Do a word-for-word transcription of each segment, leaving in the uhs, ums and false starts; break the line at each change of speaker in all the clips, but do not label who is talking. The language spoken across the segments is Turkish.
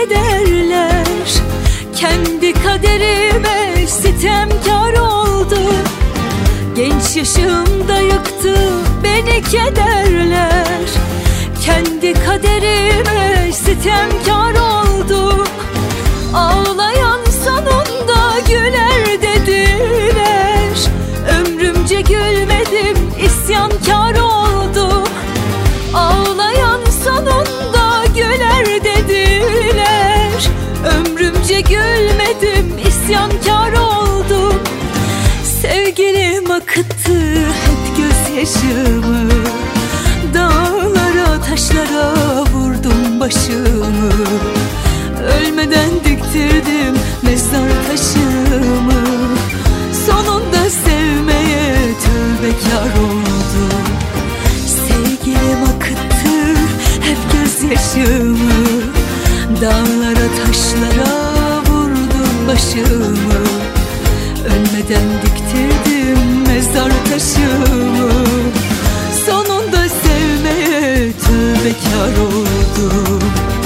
kederler. Kendi kaderime sitemkar oldum. Genç yaşımda yıktı beni kederler. Kendi kaderime sitemkar oldum. Ağlayan sonunda güler dediler. Ömrümce gülmedim, isyankar oldum. Ağlayan sonunda güler dediler. Ömrümce gülmedim, isyankar oldum. Sevgilim akıttı hep gözyaşımı. Dağlara taşlara vurdum başımı. Ölmeden diktirdim mezar taşımı. Sonunda sevmeye tövbekar oldum. Sevgilim akıttı hep gözyaşımı. Dağlara taşlara vurdum başımı. Ölmeden diktirdim mezar taşımı. Sonunda sevmeye tövbekar oldum.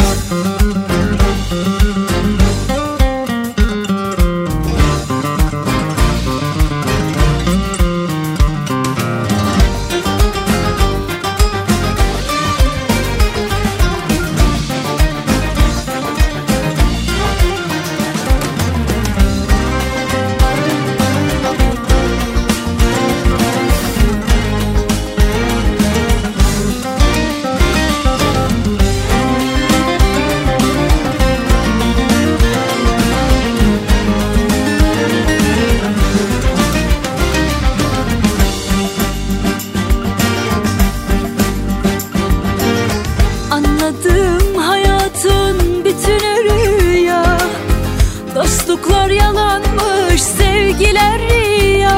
Anladım hayatın bütünü rüya. Dostluklar yalanmış, sevgiler riya.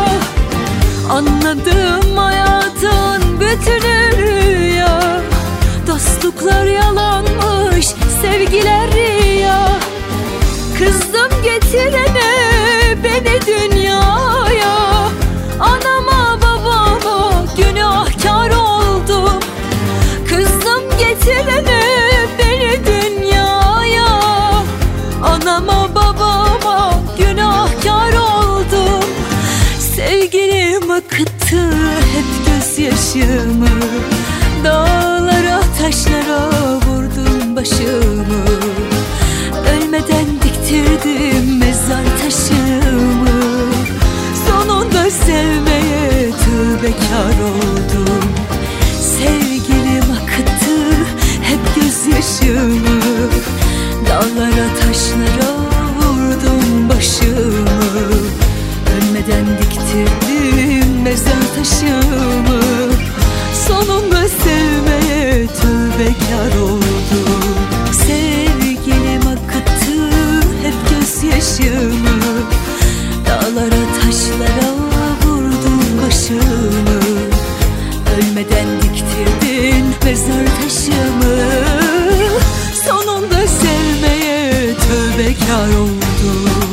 Anladım hayatın bütünü rüya. Dostluklar yalanmış, sevgiler riya. Kızdım getirene beni dünyaya. Anama babama günahkar oldum. Kızdım getirene beni dünyaya. Anama babama günahkar oldum. Sevgilim akıttı hep gözyaşımı. Dağlara taşlara vurdum başımı. Ölmeden diktirdim mezar taşımı. Sonunda sevmeye tövbekar oldum. Sevgilim akıttı hep gözyaşımı. Dağlara taşlara vurdum başımı. Ölmeden diktirdim mezar taşımı. Sonunda sevmeye tövbekar oldum. Sevgilim akıttı hep gözyaşımı. Dağlara taşlara vurdum başımı. Ölmeden diktirdin mezar taşımı. Sonunda sevmeye tövbekar oldum.